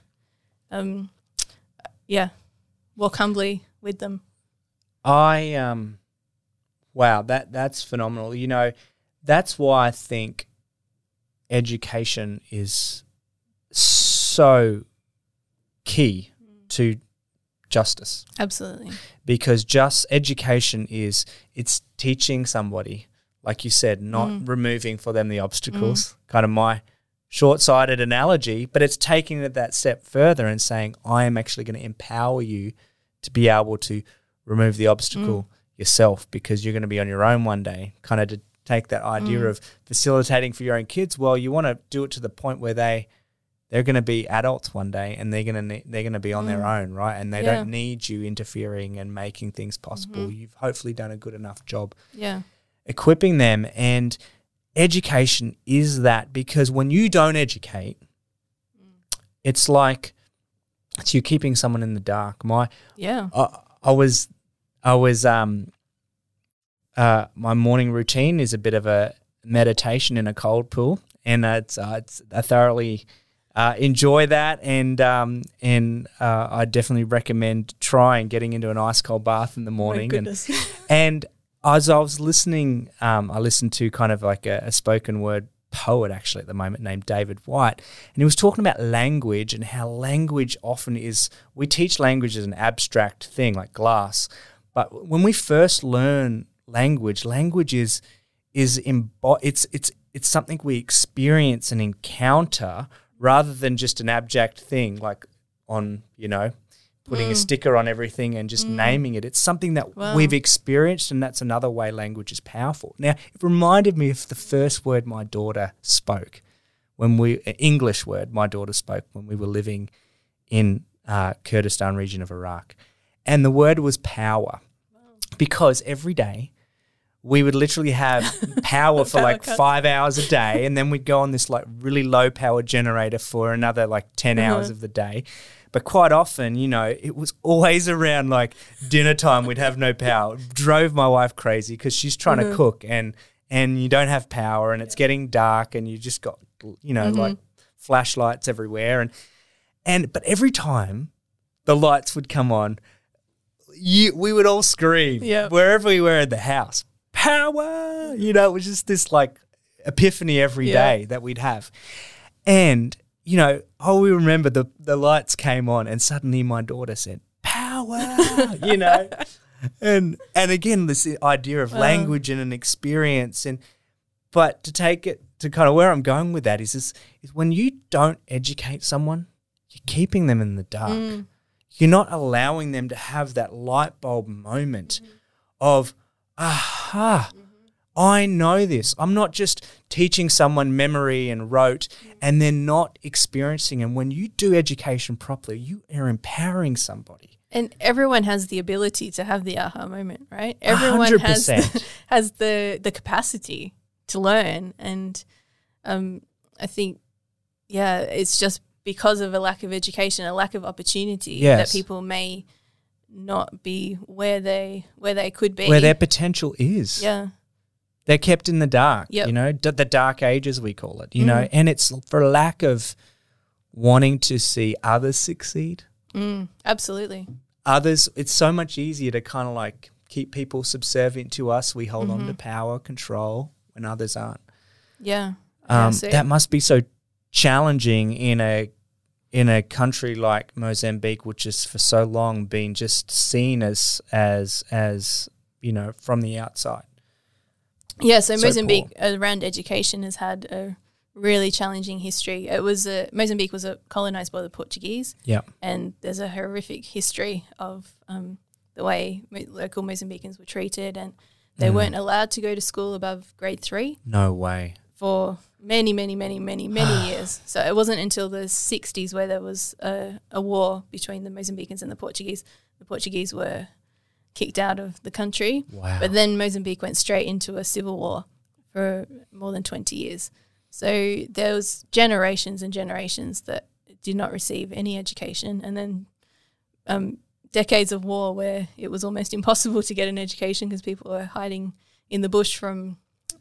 walk humbly with them. Wow, that's phenomenal. That's why I think education is so key to justice. Absolutely. Because education it's teaching somebody, like you said, not removing for them the obstacles, kind of my short-sighted analogy, but it's taking it that step further and saying, I am actually going to empower you to be able to remove the obstacle yourself, because you're going to be on your own one day. Kind of to take that idea of facilitating for your own kids. Well, you want to do it to the point where they're going to be adults one day, and they're going to be on their own, right? And they don't need you interfering and making things possible. You've hopefully done a good enough job equipping them. And education is that, because when you don't educate, it's like you're keeping someone in the dark. My morning routine is a bit of a meditation in a cold pool, and I thoroughly enjoy that, and I definitely recommend trying getting into an ice cold bath in the morning. My goodness. And as I was listening, I listened to kind of like a spoken word poet actually at the moment named David White, and he was talking about language and how language often is, we teach language as an abstract thing like glass, but when we first learn language is it's something we experience and encounter, rather than just an abstract thing like on, putting a sticker on everything and just naming it. It's something that we've experienced, and that's another way language is powerful. Now, it reminded me of the first word my daughter spoke English word my daughter spoke when we were living in Kurdistan region of Iraq. And the word was power, because every day we would literally have power for like 5 hours a day, and then we'd go on this like really low power generator for another like 10 hours of the day. But quite often, it was always around like dinner time we'd have no power. Drove my wife crazy because she's trying to cook and you don't have power, and it's getting dark, and you just got, like flashlights everywhere. But every time the lights would come on, we would all scream wherever we were in the house. Power, it was just this like epiphany every day that we'd have. And, we remember the lights came on, and suddenly my daughter said, power, and again, this idea of language and an experience. But to take it to kind of where I'm going with that is when you don't educate someone, you're keeping them in the dark. You're not allowing them to have that light bulb moment of, aha, I know this. I'm not just teaching someone memory and rote and they're not experiencing. And when you do education properly, you are empowering somebody. And everyone has the ability to have the aha moment, right? Everyone 100%. has the capacity to learn. And I think, it's just because of a lack of education, a lack of opportunity that people may not be where they could be. Where their potential is. Yeah. They're kept in the dark, the dark ages we call it, and it's for a lack of wanting to see others succeed. Absolutely. Others, it's so much easier to kind of like keep people subservient to us. We hold on to power, control when others aren't. Yeah. That must be so challenging in a country like Mozambique, which has for so long been just seen as from the outside. Yeah, so Mozambique around education has had a really challenging history. Mozambique was colonized by the Portuguese. Yeah. And there's a horrific history of the way local Mozambicans were treated, and they weren't allowed to go to school above grade 3. No way. For many years. So it wasn't until the 60s where there was a war between the Mozambicans and the Portuguese. The Portuguese were kicked out of the country. Wow. But then Mozambique went straight into a civil war for more than 20 years. So there was generations and generations that did not receive any education, and then decades of war where it was almost impossible to get an education because people were hiding in the bush from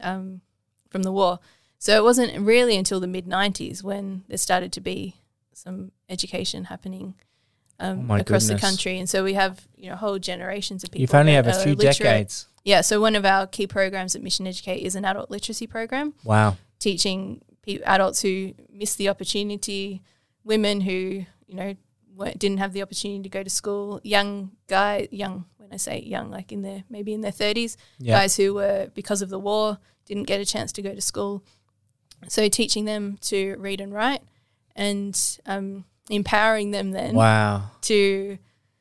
the war. So it wasn't really until the mid-90s when there started to be some education happening across the country. And so we have whole generations of people. You've only have a few literate. decades. Yeah, so one of our key programs at Mission Educate is an adult literacy program. Wow. Teaching adults who missed the opportunity, women who didn't have the opportunity to go to school, young, when I say young, like maybe in their 30s, guys who were, because of the war, didn't get a chance to go to school. So teaching them to read and write, and empowering them then to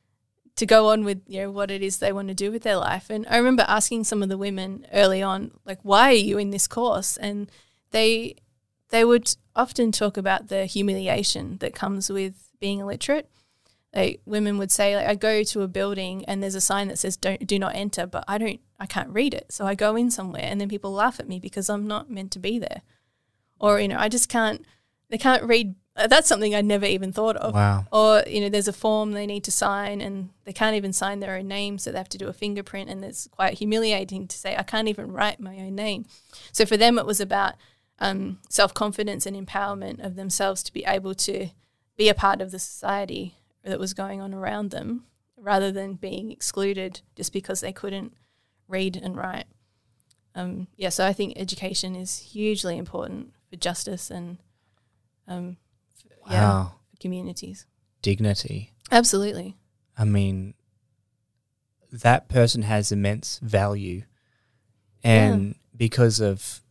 go on with what it is they want to do with their life. And I remember asking some of the women early on, like, why are you in this course? And they would often talk about the humiliation that comes with being illiterate. Women would say, I go to a building and there's a sign that says do not enter, but I can't read it. So I go in somewhere and then people laugh at me because I'm not meant to be there. Or, I just they can't read. That's something I never even thought of. Wow. Or, there's a form they need to sign and they can't even sign their own name, so they have to do a fingerprint, and it's quite humiliating to say, I can't even write my own name. So for them it was about self-confidence and empowerment of themselves to be able to be a part of the society that was going on around them, rather than being excluded just because they couldn't read and write. So I think education is hugely important for justice and for communities. Dignity. Absolutely. I mean, that person has immense value, and because of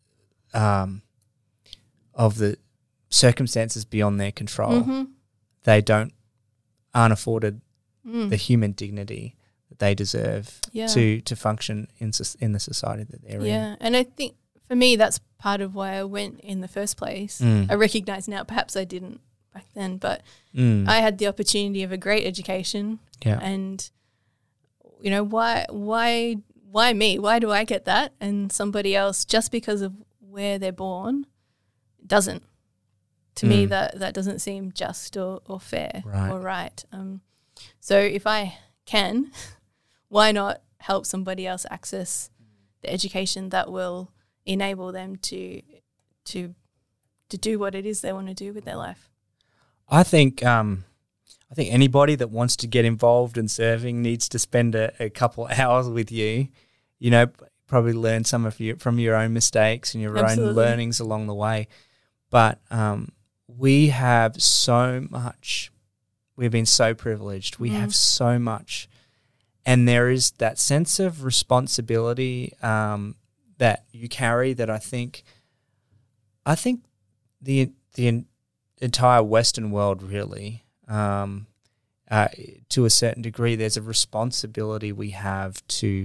the circumstances beyond their control, they aren't afforded the human dignity that they deserve to function in the society that they're in. Yeah, and I think for me that's part of why I went in the first place. I recognise now perhaps I didn't back then, but I had the opportunity of a great education. Yeah. And why me? Why do I get that and somebody else, just because of where they're born, doesn't? To me, that doesn't seem just or fair or right. So if I can, why not help somebody else access the education that will enable them to do what it is they want to do with their life? I think anybody that wants to get involved in serving needs to spend a couple hours with you. Probably learn from your own mistakes and your own learnings along the way. But we have so much. We've been so privileged. We have so much. And there is that sense of responsibility that you carry that I think the entire Western world really, to a certain degree, there's a responsibility we have to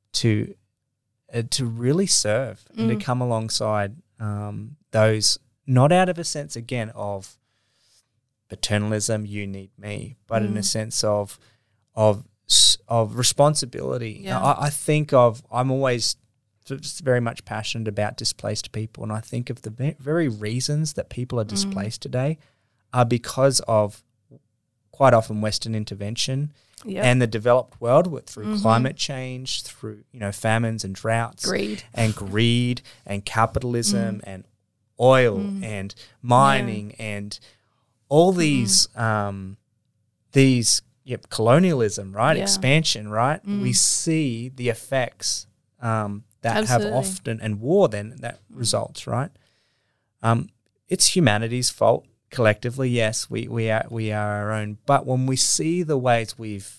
really serve and to come alongside those, not out of a sense, again, of paternalism, you need me, but in a sense of responsibility. Yeah. I'm always just very much passionate about displaced people, and I think of the very reasons that people are displaced today are because of quite often Western intervention and the developed world through climate change, through famines and droughts, greed and capitalism and oil and mining and all these colonialism, right? Yeah. Expansion, right? We see the effects that Absolutely. have often, and war then that results, right? It's humanity's fault collectively. Yes, we are our own. But when we see the ways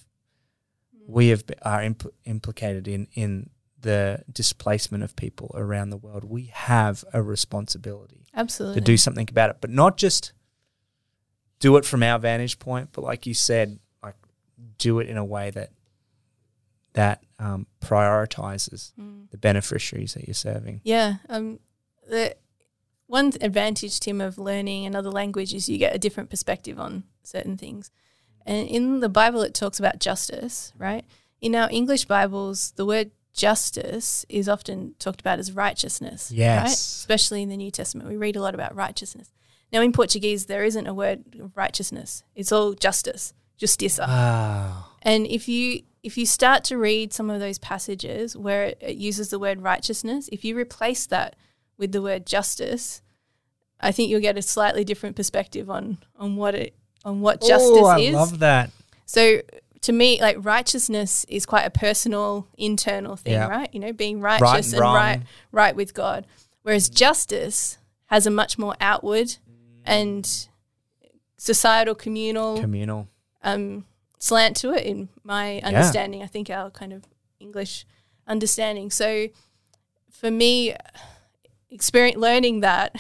are implicated in the displacement of people around the world, we have a responsibility Absolutely. to do something about it, but not just do it from our vantage point, but like you said, like do it in a way that prioritizes the beneficiaries that you're serving. Yeah. The one advantage, Tim, of learning another language is you get a different perspective on certain things. And in the Bible, it talks about justice, right? In our English Bibles, the word justice is often talked about as righteousness, Yes. right? Especially in the New Testament. We read a lot about righteousness. Now, in Portuguese, there isn't a word of righteousness. It's all justice, justiça. Wow. And if you start to read some of those passages where it uses the word righteousness, if you replace that with the word justice, I think you'll get a slightly different perspective on what justice I is. love that. So to me, like, righteousness is quite a personal, internal thing, Yeah. right? You know, being righteous and wrong. right with God. Whereas justice has a much more outward and societal, communal slant to it, in my understanding. I think our kind of English understanding. So for me, learning that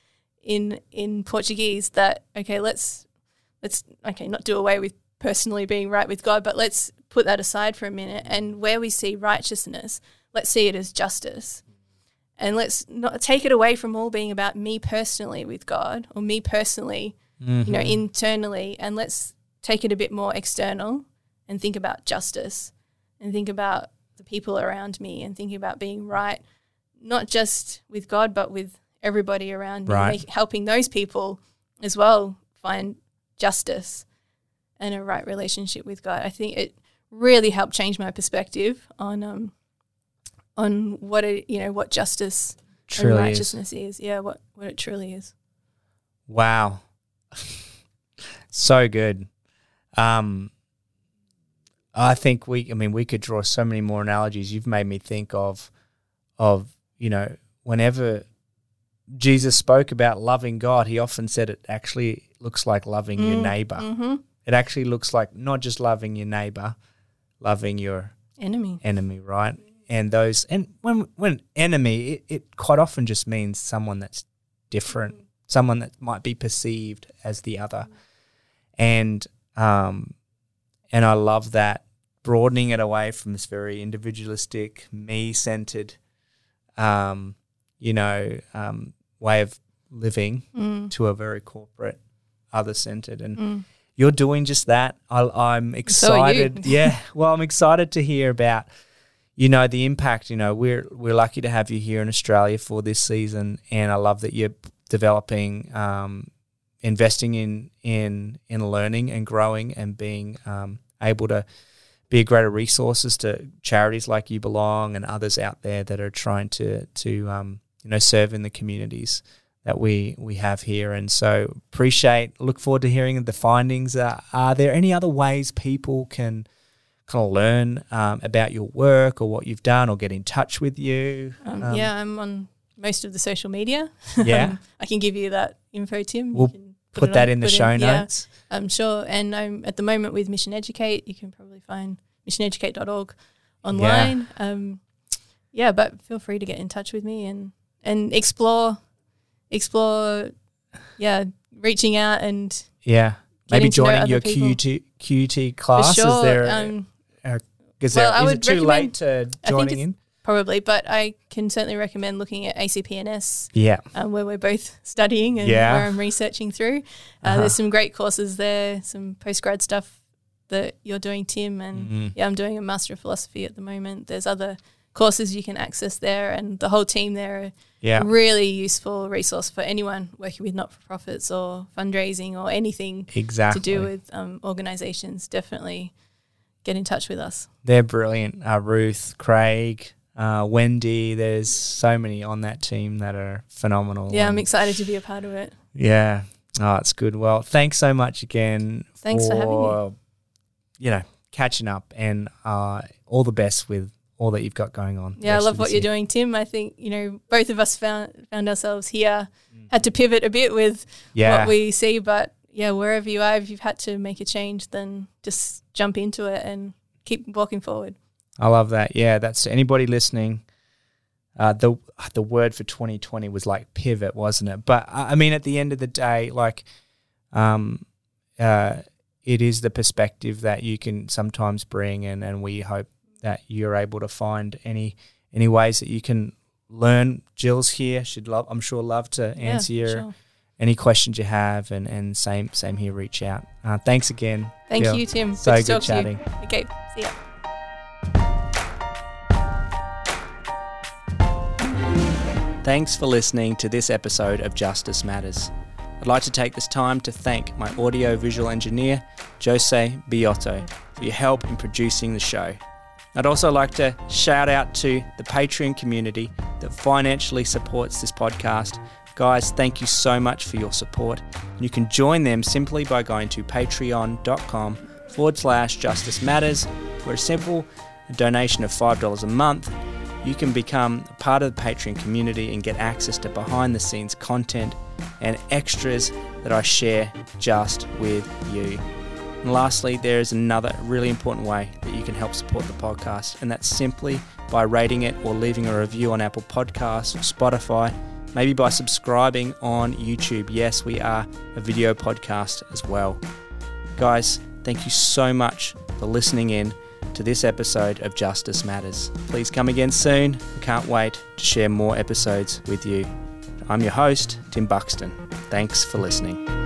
in Portuguese, that let's not do away with personally being right with God, but let's put that aside for a minute, and where we see righteousness, let's see it as justice. And let's not take it away from all being about me personally with God, or me personally, internally, and let's take it a bit more external and think about justice and think about the people around me and thinking about being right, not just with God, but with everybody around me, Right. helping those people as well find justice and a right relationship with God. I think it really helped change my perspective on what justice Truly and is. righteousness is. Yeah, what it truly is. Wow. So good. I think we could draw so many more analogies. You've made me think of whenever Jesus spoke about loving God, he often said it actually looks like loving your neighbor. Mm-hmm. It actually looks like not just loving your neighbor, loving your Enemy. right? And when enemy, it quite often just means someone that's different, someone that might be perceived as the other. And I love that, broadening it away from this very individualistic, me-centered, way of living to a very corporate, other-centered. And you're doing just that. I'm excited. So are you. I'm excited to hear about, the impact. We're lucky to have you here in Australia for this season, and I love that you're developing, investing in learning and growing and being able to be a greater resources to charities like You Belong and others out there that are trying to serve in the communities that we have here. And so look forward to hearing the findings. Are there any other ways people can kind of learn about your work or what you've done, or get in touch with you? I'm on most of the social media. Yeah. I can give you that info, Tim. We'll put that in the show notes. Yeah, I'm sure. And I'm at the moment with Mission Educate. You can probably find missioneducate.org online. But feel free to get in touch with me and explore, reaching out and maybe getting to know joining other your people. QT class. For sure. Is there? Is it too late to joining in? Probably, but I can certainly recommend looking at ACPNS, Yeah. where we're both studying and where I'm researching through. There's some great courses there, some postgrad stuff that you're doing, Tim, and I'm doing a Master of Philosophy at the moment. There's other courses you can access there, and the whole team there are a really useful resource for anyone working with not-for-profits or fundraising or anything to do with organisations. Definitely get in touch with us. They're brilliant. Ruth, Craig, Wendy, there's so many on that team that are phenomenal. Yeah, I'm excited to be a part of it. Yeah. Oh, it's good. Well, thanks so much again. Thanks for having me. catching up, and all the best with all that you've got going on. Yeah, I love what you're doing, Tim. I think, both of us found ourselves here, had to pivot a bit with what we see, but wherever you are, if you've had to make a change, then just jump into it and keep walking forward. I love that. Yeah, that's anybody listening. The word for 2020 was like pivot, wasn't it? But I mean, at the end of the day, like, it is the perspective that you can sometimes bring, and we hope that you're able to find any ways that you can learn. Jill's here. I'm sure love to answer any questions you have, and same here. Reach out. Thanks again. Thank Jill. you, Tim. So good good chatting. Okay, see ya. Thanks for listening to this episode of Justice Matters. I'd like to take this time to thank my audio-visual engineer, Jose Biotto, for your help in producing the show. I'd also like to shout out to the Patreon community that financially supports this podcast. Guys, thank you so much for your support. You can join them simply by going to patreon.com/Justice Matters, where a simple donation of $5 a month, you can become a part of the Patreon community and get access to behind-the-scenes content and extras that I share just with you. And lastly, there is another really important way that you can help support the podcast, and that's simply by rating it or leaving a review on Apple Podcasts or Spotify, maybe by subscribing on YouTube. Yes, we are a video podcast as well. Guys, thank you so much for listening in to this episode of Justice Matters. Please come again soon. I can't wait to share more episodes with you. I'm your host, Tim Buxton. Thanks for listening.